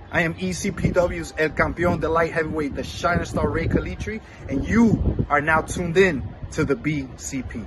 I am ECPW's El Campeón, the light heavyweight, the Shining Star Ray Kalitri, and you are now tuned in to the BCP.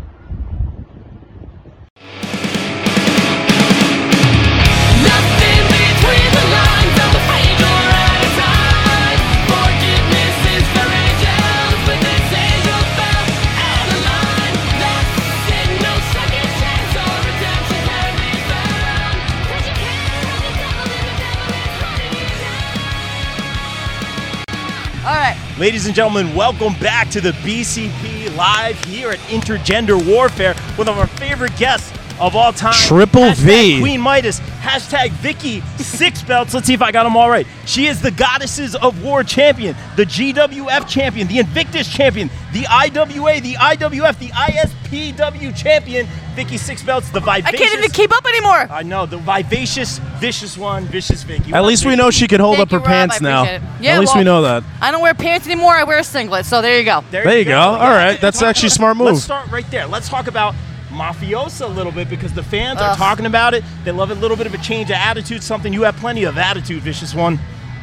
Ladies and gentlemen, welcome back to the BCP live here at Intergender Warfare with one of our favorite guests of all time. Triple V. Queen Midas. Hashtag Vicky 6 belts. Let's see if I got them all right. She is the Goddesses of War champion, the GWF champion, the Invictus champion, the IWA, the IWF, the ISPW champion. Vicky 6 belts, the vivacious. I can't even keep up anymore. I know, the vivacious, vicious one, Vicious Vicky. At least we know she can hold Thank up her you, Rob. pants I now. appreciate it. Yeah, At least we know that. I don't wear pants anymore. I wear a singlet. So there you go. There you go. All right. That's actually a smart move. Let's start right there. Let's talk about Mafiosa a little bit because the fans are talking about it. They love a little bit of a change of attitude, something you have plenty of attitude, Vicious One.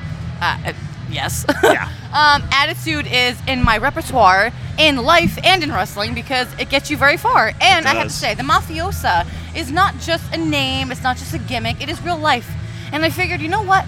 Yes. Yeah. Attitude is in my repertoire in life and in wrestling because it gets you very far. And I have to say, the Mafiosa is not just a name. It's not just a gimmick. It is real life. And I figured, you know what?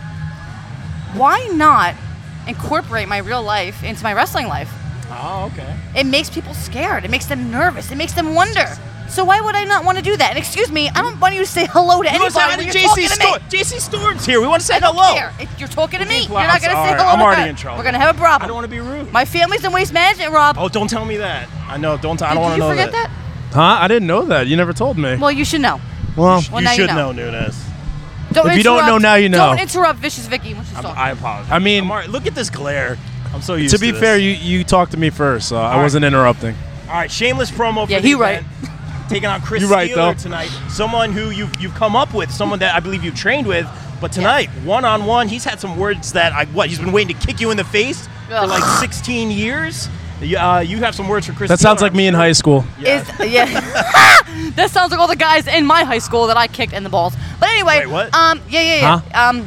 Why not incorporate my real life into my wrestling life? Oh, okay. It makes people scared. It makes them nervous. It makes them wonder. So why would I not want to do that? And excuse me, I don't want you to say hello to anybody when you're talking to me. JC Storm's here. We want to say I don't hello. care. If you're talking to me, you're I'm not going to say sorry. hello. I'm already to in trouble. We're going to have a problem. I don't want to be rude. My family's in waste management, Rob. Oh, don't tell me that. I know. I don't want to know that. Did you forget that? Huh? I didn't know that. You never told me. Well, you should know. Well, Well, you now should you know, know. Nunes. If you don't know, now you know. Don't interrupt Vicious Vicky when she's talking. I apologize. I mean, I'm all right. Look at this glare. I'm so used to to be this. fair, you talked to me first, so I wasn't interrupting. All right, shameless promo for Yeah, the he event. Taking on Chris You right, Steeler though. tonight. Someone who you've come up with, someone that I believe you've trained with. But tonight, one-on-one, he's had some words that he's been waiting to kick you in the face for like 16 years. You have some words for Chris That Steeler, sounds like I'm me in sure. high school. Yeah. That sounds like all the guys in my high school that I kicked in the balls. But anyway, Wait, what? Yeah. Huh?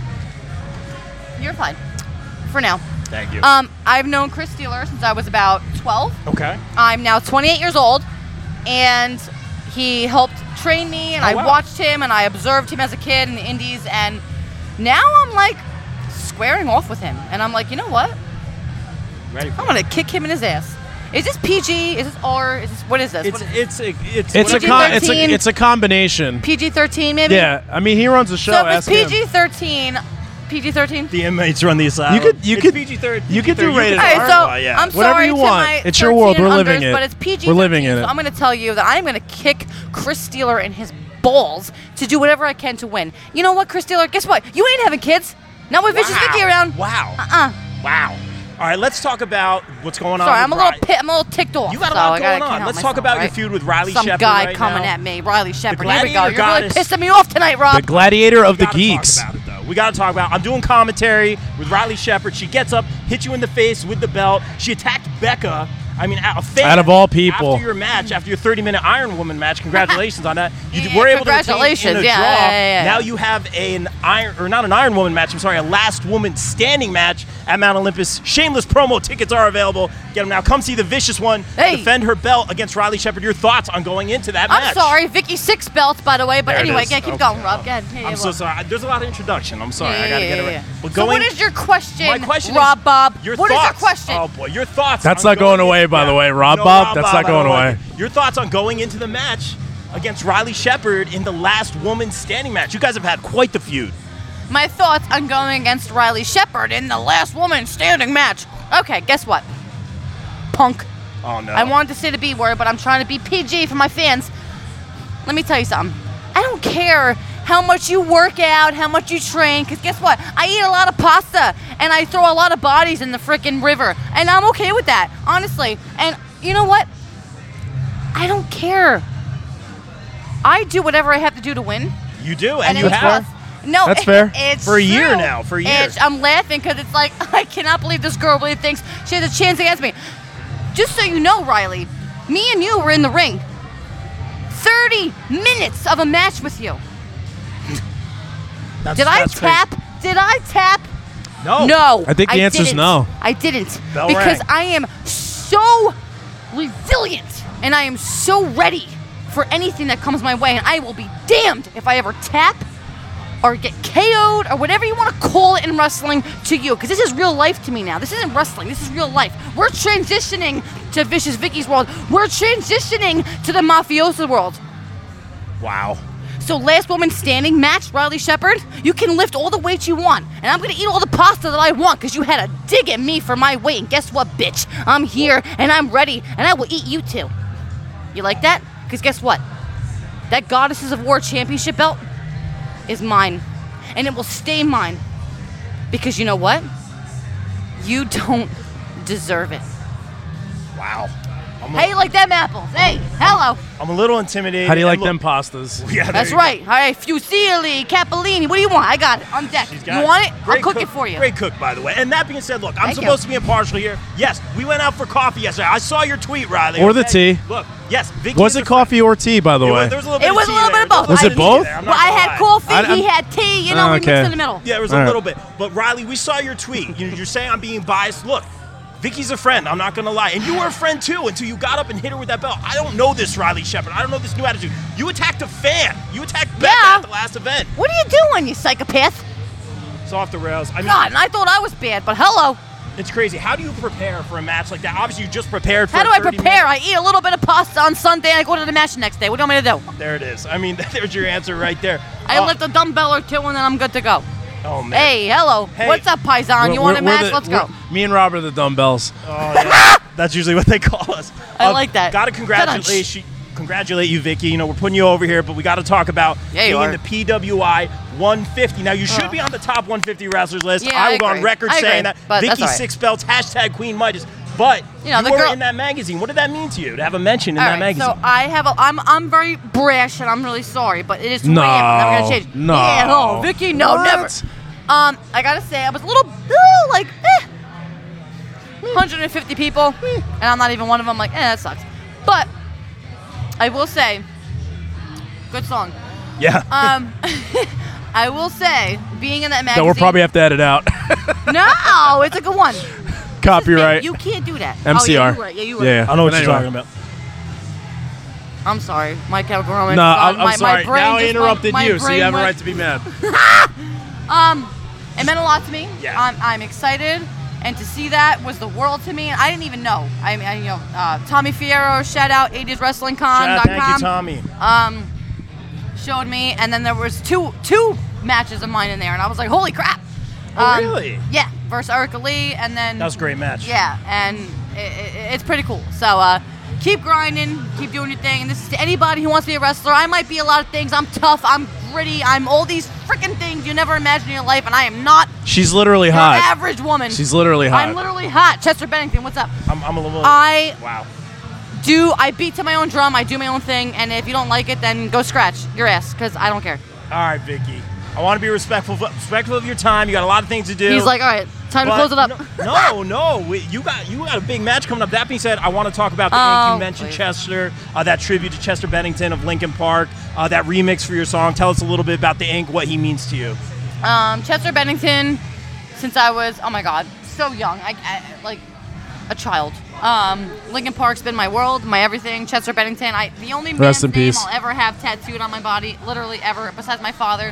You're fine for now. Thank you. I've known Chris Steeler since I was about 12. Okay. I'm now 28 years old, and he helped train me, and I wow. watched him, and I observed him as a kid in the indies, and now I'm like squaring off with him, and I'm like, you know what? Ready for I'm gonna kick him in his ass. Is this PG? Is this R? Is this what is this? It's a combination. PG-13 maybe? Yeah, I mean he runs the show. So if Ask it's him. PG-13, The inmates run the asylum. You could PG-13. you could do rated All right, R. so Oh, yeah. I'm Whatever sorry you to want. my It's your 13 world. We're and living unders, it. but it's PG-13. We're living in it. So I'm going to tell you that I'm going to kick Chris Steeler in his balls to do whatever I can to win. You know what, Chris Steeler? Guess what? You ain't having kids. Not with Vicious Vicky around. Wow. Wow. All right, let's talk about what's going on. Sorry, with I'm a little ticked off. You got a so lot I gotta going on. count Let's myself, talk about your right? feud with Riley Some Shepard guy right coming now. at me, Riley Shepard. Here we Gladiator go. You're really Goddess. pissing me off tonight, Rob. The gladiator of the We gotta geeks. talk about it, though. We got to talk about it. I'm doing commentary with Riley Shepard. She gets up, hits you in the face with the belt. She attacked Becca. I mean, a fan. Out of all people. After your match, after your 30-minute Iron Woman match, congratulations on that. You were able to retain Congratulations. in a Yeah, draw. yeah. Now you have not an Iron Woman match, I'm sorry, a Last Woman Standing match at Mount Olympus. Shameless promo tickets are available. Get them now. Come see the Vicious One defend her belt against Riley Shepard. Your thoughts on going into that match? I'm sorry. Vicky 6 belts, by the way. But There it anyway, is. yeah, keep Okay. going, Rob. Go ahead. I'm so sorry. There's a lot of introduction. I'm sorry. I got to get it right. But So what is your question, My question Rob is, Bob? Your What is thoughts. your question? Oh boy, your thoughts. That's on not going into- away, by the way. Rob No, Bob, that's not I don't going like away. it. Your thoughts on going into the match against Riley Shepard in the Last Woman Standing match. You guys have had quite the feud. My thoughts on going against Riley Shepard in the Last Woman Standing match. Okay, guess what? Punk. Oh no. I wanted to say the B word, but I'm trying to be PG for my fans. Let me tell you something. I don't care how much you work out, how much you train, because guess what? I eat a lot of pasta, and I throw a lot of bodies in the frickin' river, and I'm okay with that, honestly. And you know what? I don't care. I do whatever I have to do to win. You do, and you it's have. No, That's fair. It's For a year true. now, for a year. I'm laughing because it's like, I cannot believe this girl really thinks she has a chance against me. Just so you know, Riley, me and you were in the ring. 30 minutes of a match with you. Did I tap Did I tap? No. No. I think the answer's didn't. no. I didn't. Bell because rang. I am so resilient and I am so ready for anything that comes my way, and I will be damned if I ever tap or get KO'd or whatever you want to call it in wrestling to you, because this is real life to me now. This isn't wrestling. This is real life. We're transitioning to Vicious Vicky's world. We're transitioning to the Mafioso world. Wow. So last woman standing match, Riley Shepard, you can lift all the weight you want, and I'm going to eat all the pasta that I want because you had a dig at me for my weight, and guess what, bitch? I'm here, and I'm ready, and I will eat you too. You like that? Because guess what? That Goddesses of War Championship belt is mine, and it will stay mine. Because you know what? You don't deserve it. Wow. How you like them apples? Hey, hello. I'm a little intimidated. How do you like And them look- pastas? Yeah, there That's you right. All right, Fusilli, Capellini. What do you want? I got it on deck. She's You got want it? Great I'll cook it for you. Great cook, by the way. And that being said, look, I'm Thank supposed you. to be impartial here. Yes, we went out for coffee yesterday. I saw your tweet, Riley. Or the okay? tea. Look, yes, Vicky Was is it a friend. coffee or tea, by the way? There was a little bit It was of a little tea bit of there. both. Was There it a little both? tea there. I'm Well, not I gonna had lie. coffee. He had tea. You know, we okay. mixed in the middle. Yeah, there was All a right. little bit. But Riley, we saw your tweet. You're saying I'm being biased. Look, Vicky's a friend. I'm not going to lie. And you were a friend, too, until you got up and hit her with that belt. I don't know this Riley Shepard. I don't know this new attitude. You attacked a fan. You attacked Becca Yeah. at the last event. What are you doing, you psychopath? It's off the rails. I mean, God, and I thought I was bad, but hello. it's crazy. How do you prepare for a match like that? Obviously, you just prepared for How a do I 30 prepare? minute- I eat a little bit of pasta on Sunday and I go to the match the next day. What do you want me to do? There it is. I mean, there's your answer right there. I Oh, lift a dumbbell or two and then I'm good to go. Oh, man. Hey, hello. Hey. What's up, Paisan? You want a match? Let's go. Me and Rob are the dumbbells. Oh, yeah. That's usually what they call us. I like that. Got to congratulate you, Vicky. You know, we're putting you over here, but we got to talk about Yeah, you being are. the PWI 150. Now, you should be on the top 150 wrestlers list. Yeah, I I will go on agree. record I agree, saying that. but that's Vicky all right. 6 belts, hashtag Queen Midas. But You know, the were girl- in that magazine. What did that mean to you to have a mention in All that right, magazine? so I'm very brash and I'm really sorry, but it is who I am. I'm never gonna change. No. Yeah, oh, Vicky, no, What? never. I gotta say, I was a little, 150 people, and I'm not even one of them. Like, that sucks. But I will say, good song. yeah. I will say, being in that That magazine. we'll probably have to edit out. No, it's a good one. Copyright. You can't do that. MCR. Oh, yeah, you're right. Yeah, you're right. Yeah. I know what But you're anyway. talking about. I'm sorry. My Chemical Romance. No, song, I'm sorry. brain Now I just interrupted went- you, my so brain you have a went- right to be mad. It meant a lot to me. Yeah. I'm excited, and to see that was the world to me. And I didn't even know. Tommy Fierro, shout out 80sWrestlingCon.com. Thank you, Tommy. Showed me, and then there was two matches of mine in there, and I was like, holy crap. Oh, really? Yeah, versus Erica Lee, and then That was a great match. yeah, and it's pretty cool. So keep grinding, keep doing your thing. And this is to anybody who wants to be a wrestler. I might be a lot of things. I'm tough. I'm gritty. I'm all these freaking things you never imagined in your life, and I am not She's literally your hot. average woman. She's literally hot. I'm literally hot. Chester Bennington, what's up? I'm a little. I Wow. beat to my own drum. I do my own thing, and if you don't like it, then go scratch your ass, because I don't care. All right, Vicky. I want to be respectful of your time. You got a lot of things to do. He's like, all right, time to But close it up. No. You got a big match coming up. That being said, I want to talk about the Oh, ink. You mentioned please. Chester, that tribute to Chester Bennington of Linkin Park, that remix for your song. Tell us a little bit about the ink, what he means to you. Chester Bennington, since I was, oh my God, so young, I like a child. Linkin Park's been my world, my everything. Chester Bennington, the only Rest man's in name peace. I'll ever have tattooed on my body, literally ever, besides my father.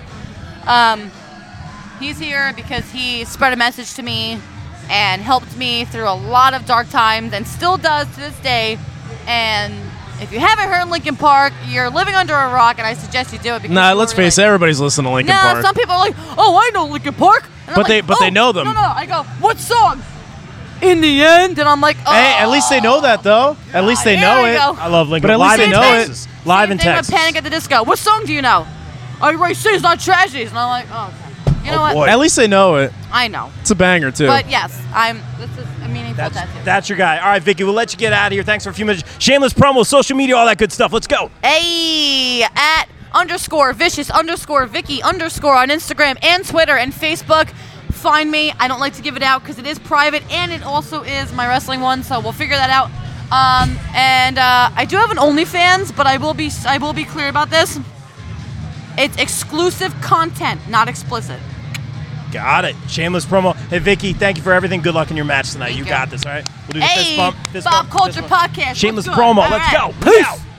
He's here because he spread a message to me and helped me through a lot of dark times and still does to this day. And if you haven't heard Linkin Park, you're living under a rock, and I suggest you do it. Because Nah, you let's really face it. Everybody's listening to Linkin no, Park. some people are like, oh, I know Linkin Park. And I'm But they- like, but they "Oh, know them." No, I go, what song? In the end, and I'm like, oh. Hey, at least they know that though. At least they There know we it. go. I love Linkin But at least Live they in know it. Texas. Live in Same thing with Texas. Panic at the Disco. What song do you know? I write Cities Not Tragedies, and I'm like, oh, okay. You know what? boy. At least they know it. I know, It's a banger too. but yes, this is a meaningful tattoo. That's your guy. All right, Vicky, we'll let you get out of here. Thanks for a few minutes. Shameless promo, social media, all that good stuff. Let's go. Hey, at _vicious_Vicky_ on Instagram and Twitter and Facebook. Find me. I don't like to give it out because it is private and it also is my wrestling one, so we'll figure that out. And I do have an OnlyFans, but I will be clear about this. It's exclusive content, not explicit. Got it. Shameless promo. Hey, Vicky, thank you for everything. Good luck in your match tonight. Thank you you. got this, all right? We'll do the fist Hey, bump. Fist Bob bump, Culture fist bump. Podcast. Shameless What's good? promo. All Let's right. go. Peace. Out.